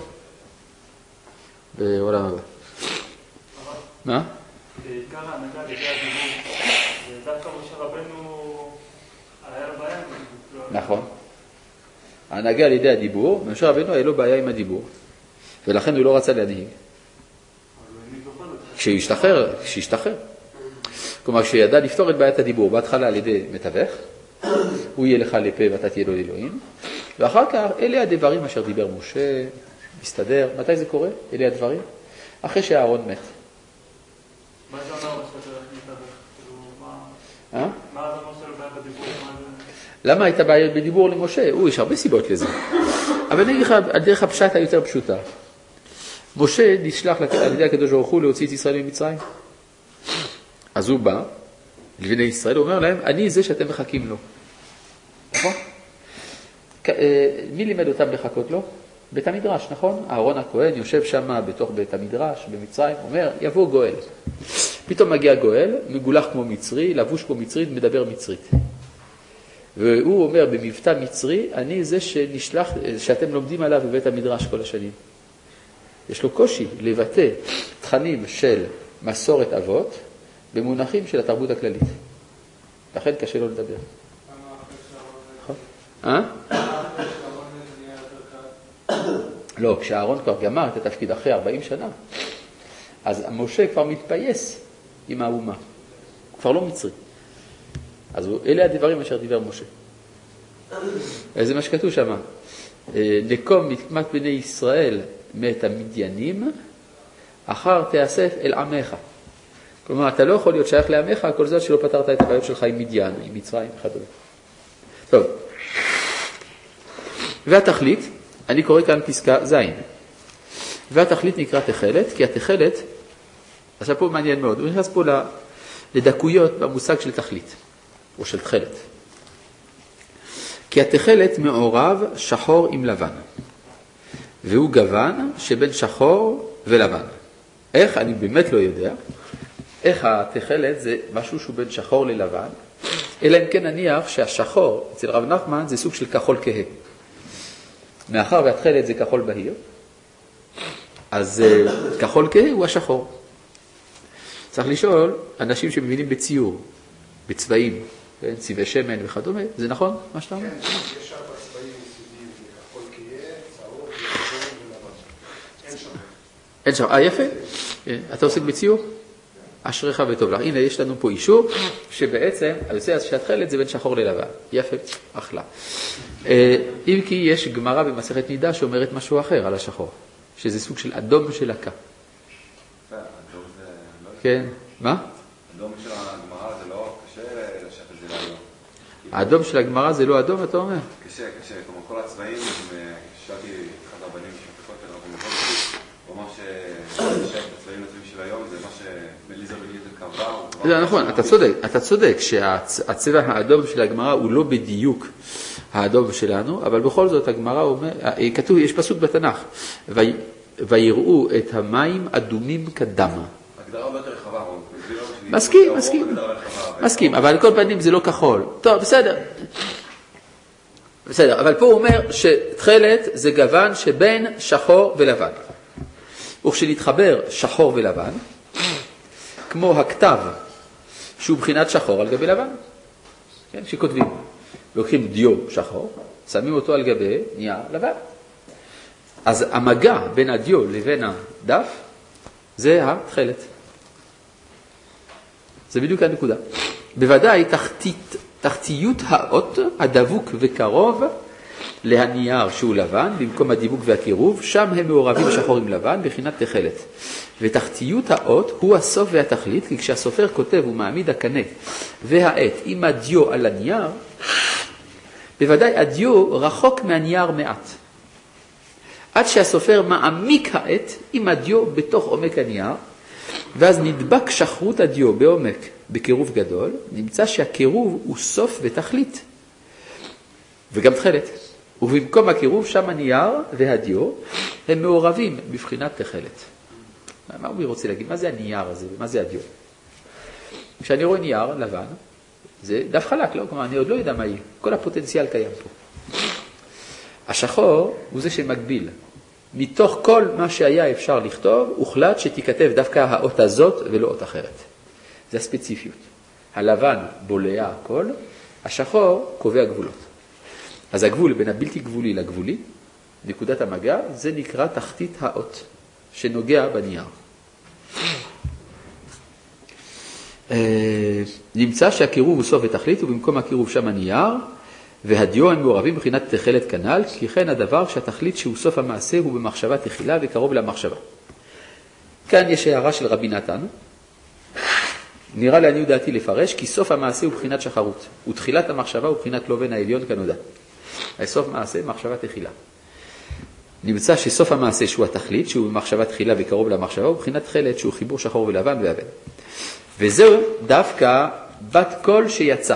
בעולם הבא. מה? בעיקר ההנהגה לידי הדיבור, דווקא משה רבנו היה לו בעיה עם הדיבור. נכון. ההנהגה לידי הדיבור, משה רבנו היה לו בעיה עם הדיבור, ולכן הוא לא רצה להנהיג. כשישתחרר. כלומר, כשידע לפתור את בעיית הדיבור, בהתחלה על ידי מתווך, הוא יהיה לך לפה ואתה תהיה לו אלוהים, ואחר כך, אלה הדברים אשר דיבר משה, מסתדר. מתי זה קורה? אלה הדברים? אחרי שהארון מת. מה זה אומר שאתה מתווך? מה זה נושא לבעיית הדיבור? למה הייתה בעיה בדיבור למשה? יש הרבה סיבות לזה. אבל אני אגיד לך, הדרך הפשט היותר פשוטה. משה נשלח על ידי הקדוש ברוך הוא להוציא את ישראל ממצרים. אז הוא בא לבני ישראל, הוא אומר להם, אני זה שאתם מחכים לו. נכון? מי לימד אותם לחכות לו? בית המדרש, נכון? אהרון הכהן יושב שם בתוך בית המדרש, במצרים, אומר, יבוא גואל. פתאום מגיע גואל, מגולח כמו מצרי, לבוש כמו מצרית, מדבר מצרית. והוא אומר, במבטא מצרי, אני זה שנשלח, שאתם לומדים עליו בבית המדרש כל השנים. יש לו קושי לבטא תכנים של מסורת אבות במונחים של התרבות הכללית. לכן קשה לו לדבר. לא, כשאהרון כבר גמר את התפקיד אחרי 40 שנה, אז משה כבר מתפייס עם האומה. הוא כבר לא מצרי. אז אלה הדברים אשר דיבר משה. זה מה שכתוב שם. נקום מקמת בני ישראל מת המדיינים, אחר תאסף אל עמך. כלומר, אתה לא יכול להיות שייך לעמך, כל זאת שלא פתרת את הבעיות שלך עם מדיין, עם מצרים, וכדומה. טוב. והתכלית, אני קורא כאן פסקה ז'. והתכלית נקרא תכלת, כי התכלת, עכשיו פה מעניין מאוד, הוא נכנס פה לדקויות במושג של תכלית, או של תכלת. כי התכלת מעורב שחור עם לבן, והוא גוון שבין שחור ולבן. איך? אני באמת לא יודע. איך התכלת זה משהו שהוא בין שחור ללבן, אלא אם כן נניח שהשחור אצל רב נחמן זה סוג של כחול כהה. מאחר והתכלת זה כחול בהיר, אז כחול כהה הוא השחור. צריך לשאול אנשים שמבינים בציור, בצבעים, צבעי שמן וכדומה, זה נכון מה שאתה אומר? כן, יש שם צבעים מסוגים, כחול כהה, צהוב, שחור ולבן. אין שם. אין שם, יפה. אתה עוסק בציור? אשריך וטוב לך. הנה, יש לנו פה אישור שבעצם, היוצא שהתכלת זה בין שחור ללבן. יפה, אחלה. אם כי יש גמרא במסכת נידה שאומרת משהו אחר על השחור, שזה סוג של אדום של הקה. כן, מה? אדום של הגמרא זה לא קשה לשחט את זה לאדום. האדום של הגמרא זה לא אדום, אתה אומר? קשה. כמו כל הצבעים, שאלתי אחד הבנים של הכותל, אבל מכל זאת, הוא אמר שהצבעים הצבעים של היום זה מה שמליזר בניית קרבה. זה נכון, אתה צודק שהצבע האדום של הגמרא הוא לא בדיוק האדום שלנו, אבל בכל זאת הגמרא אומר, כתוב, יש פסוק בתנ"ך, ויראו את המים אדומים כדם. הגדרה הרבה יותר רחבה. מסכים, אבל על כל פנים זה לא כחול. טוב, בסדר, אבל פה הוא אומר שתכלת זה גוון שבין שחור ולבן. וכשנתחבר שחור ולבן, כמו הכתב שהוא בחינת שחור על גבי לבן, כן, שכותבים, לוקחים דיו שחור, שמים אותו על גבי נייר לבן. אז המגע בין הדיו לבין הדף זה התכלת. זה בדיוק הנקודה. בוודאי תחתיות האות הדבוק וקרוב להנייר שהוא לבן, במקום הדיבוק והקירוב, שם הם מעורבים שחור עם לבן בחינת תכלת. ותחתיות האות הוא הסוף והתכלית, כי כשהסופר כותב ומעמיד הקנה והעת עם הדיו על הנייר, בוודאי הדיו רחוק מהנייר מעט. עד שהסופר מעמיק העת עם הדיו בתוך עומק הנייר, ואז נדבק שחרות הדיו בעומק בקירוב גדול, נמצא שהקירוב הוא סוף ותכלית, וגם תכלת. ובמקום הקירוב שם הנייר והדיו הם מעורבים בבחינת תכלת. מה הוא רוצה להגיד? מה זה הנייר הזה ומה זה הדיו? כשאני רואה נייר לבן, זה דף חלק, לא? כלומר, אני עוד לא יודע מה יהיה. כל הפוטנציאל קיים פה. השחור הוא זה שמגביל. מתוך כל מה שהיה אפשר לכתוב, הוחלט שתיכתב דווקא האות הזאת ולא אות אחרת. זה הספציפיות. הלבן בולע הכל, השחור קובע גבולות. אז הגבול בין הבלתי גבולי לגבולי, נקודת המגע, זה נקרא תחתית האות, שנוגע בנייר. נמצא שהקירוב הוא סוף ותכלית, ובמקום הקירוב שם הנייר, והדיו הם מעורבים מבחינת תכלת כנ"ל, כי כן הדבר שהתכלית שהוא סוף המעשה הוא במחשבה תחילה וקרוב למחשבה. כאן יש הערה של רבי נתן, נראה לעניות דעתי לפרש, כי סוף המעשה הוא בחינת שחרות, ותחילת המחשבה הוא בחינת לובן העליון כנודע. סוף מעשה, מחשבה תחילה. נמצא שסוף המעשה שהוא התכלית, שהוא במחשבה תחילה וקרוב למחשבה, הוא בחינת תכלת שהוא חיבור שחור ולבן ואבן. וזהו דווקא בת קול שיצא.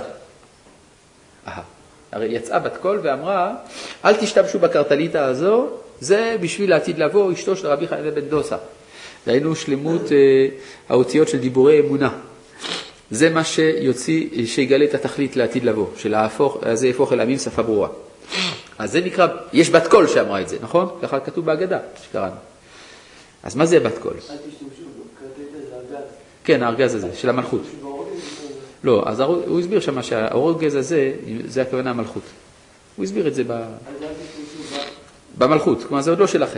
הרי יצאה בת קול ואמרה, אל תשתמשו בקרטליטה הזו, זה בשביל העתיד לבוא אשתו של רבי חנינא בן דוסה. דהיינו שלמות האותיות של דיבורי אמונה. זה מה שיגלה את התכלית לעתיד לבוא, זה יהפוך אל עמים שפה ברורה. אז זה נקרא, יש בת קול שאמרה את זה, נכון? ככה כתוב בהגדה שקראנו. אז מה זה בת קול? אל תשתמשו בקרטליטה, זה ארגז. כן, הארגז הזה, של המלכות. לא, אז הוא הסביר שמה שהאורגז הזה, זה הכוונה המלכות. הוא הסביר את זה במלכות, כלומר זה עוד לא שלכם.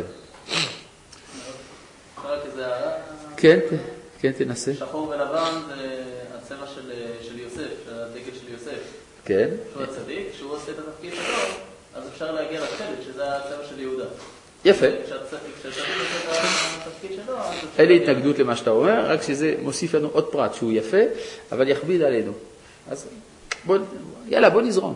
כן, תנסה. שחור ולבן זה הצבע של יוסף, של הדגל של יוסף. כן. שהוא הצדיק, שהוא עושה את התפקיד שלו, אז אפשר להגיע לתכלת, שזה הצבע של יהודה. יפה. כשהצדיק עושה את התפקיד שלו, אז אפשר... אין לי התנגדות למה שאתה אומר, רק שזה מוסיף לנו עוד פרט שהוא יפה, אבל יכביד עלינו. אז בוא נזרום.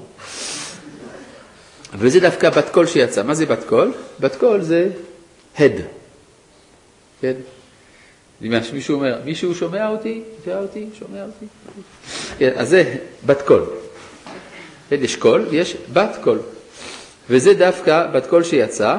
וזה דווקא בת קול שיצא. מה זה בת קול? בת קול זה הד. כן? מישהו אומר, מישהו שומע אותי? שומע אותי? כן, אז זה בת קול. יש קול, יש בת קול. וזה דווקא בת קול שיצא,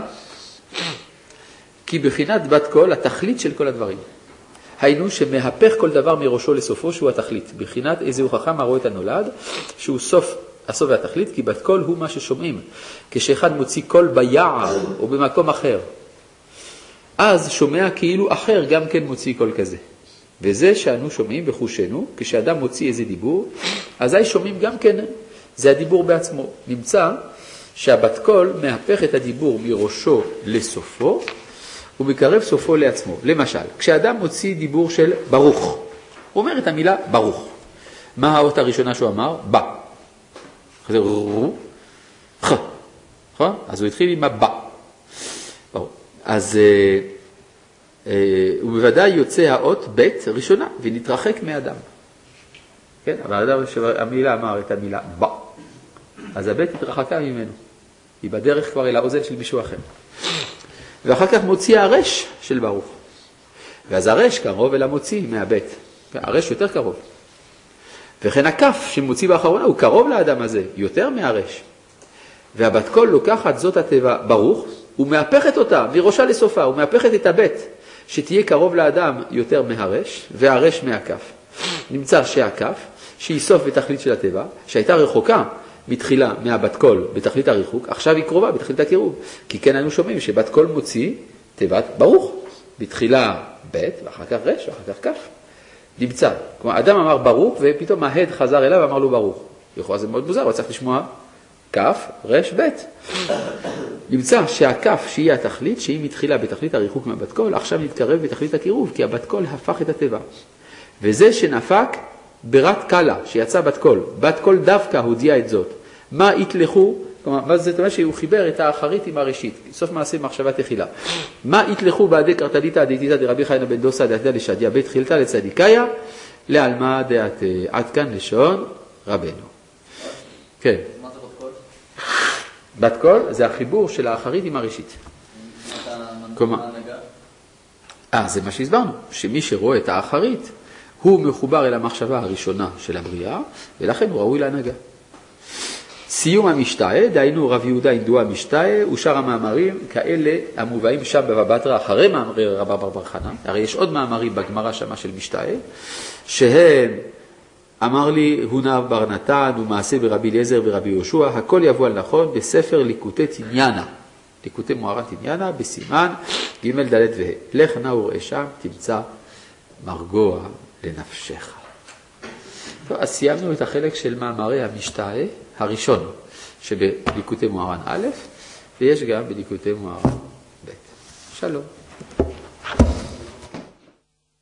כי בחינת בת קול התכלית של כל הדברים. היינו שמהפך כל דבר מראשו לסופו שהוא התכלית. בחינת איזהו חכם הרואה את הנולד, שהוא הסוף והתכלית, כי בת קול הוא מה ששומעים. כשאחד מוציא קול ביער או במקום אחר, אז שומע כאילו אחר גם כן מוציא קול כזה. וזה שאנו שומעים בחושנו, כשאדם מוציא איזה דיבור, אזי שומעים גם כן, זה הדיבור בעצמו. נמצא שהבת קול מהפך את הדיבור מראשו לסופו, ומקרב סופו לעצמו. למשל, כשאדם מוציא דיבור של ברוך, הוא אומר את המילה ברוך. מה האות הראשונה שהוא אמר? בא. אחרי זה רו, ח. נכון? אז הוא התחיל עם הבא. אז הוא בוודאי יוצא האות בית ראשונה ונתרחק מאדם. כן? אבל האדם שהמילה אמר את המילה בא. אז הבית התרחקה ממנו. היא בדרך כבר אל האוזן של מישהו אחר. ואחר כך מוציא הרש של ברוך. ואז הרש קרוב אל המוציא מהבית. הרש יותר קרוב. וכן הכף שמוציא באחרונה הוא קרוב לאדם הזה, יותר מהרש. והבת קול לוקחת זאת הטבע ברוך, ומהפכת אותה מראשה לסופה, ומהפכת את הבית, שתהיה קרוב לאדם יותר מהרש, והרש מהכף. נמצא שהכף, שהיא סוף בתכלית של הטבע, שהייתה רחוקה מתחילה מהבת קול בתכלית הריחוק, עכשיו היא קרובה בתכלית הקירוב. כי כן היינו שומעים שבת קול מוציא תיבת ברוך, בתחילה בית, ואחר כך רש, ואחר כך כף. נמצא. כלומר, אדם אמר ברוך, ופתאום ההד חזר אליו ואמר לו ברוך. לכאורה זה מאוד מוזר, הוא צריך לשמוע כף, רש, בית. נמצא שהכף שהיא התכלית, שהיא מתחילה בתכלית הריחוק מהבת קול, עכשיו נתקרב בתכלית הקירוב, כי הבת קול הפך את הטבע. וזה שנפק ברת קלה, שיצא בת קול. בת קול דווקא הודיע את זאת. מה יתלכו, כלומר, מה זה אומר שהוא חיבר את האחרית עם הראשית, סוף מעשה מחשבה תחילה. מה יתלכו בעדי קרטליתא דאיתיתא דרבי חיינה בן דוסא דאתא לשדיה בית חילתא לצדיקאיה, לעלמא דעת. עד כאן לשון רבנו. כן. מה זה בת קול? בת קול זה החיבור של האחרית עם הראשית. כלומר, זה מה שהסברנו, שמי שרואה את האחרית, הוא מחובר אל המחשבה הראשונה של הבריאה, ולכן הוא ראוי להנהגה. סיום המשתאה, דהיינו רב יהודה אינדוע המשתאה, ושאר המאמרים כאלה המובאים שם בבא בתרא אחרי מאמרי רבא בר חנא. הרי יש עוד מאמרים בגמרא שמה של משתאה, שהם אמר לי הונא בר נתן ומעשה ברבי אליעזר ורבי יהושע, הכל יבוא על נכון בספר ליקוטי תניאנה, ליקוטי מוהר"ן תניאנה, בסימן ג' ד' וה'. לך נא וראה שם, תמצא מרגוע לנפשך. טוב, אז סיימנו את החלק של מאמרי המשתאה הראשון שבליקוטי מוהר"ן א', ויש גם בליקוטי מוהר"ן ב'. שלום.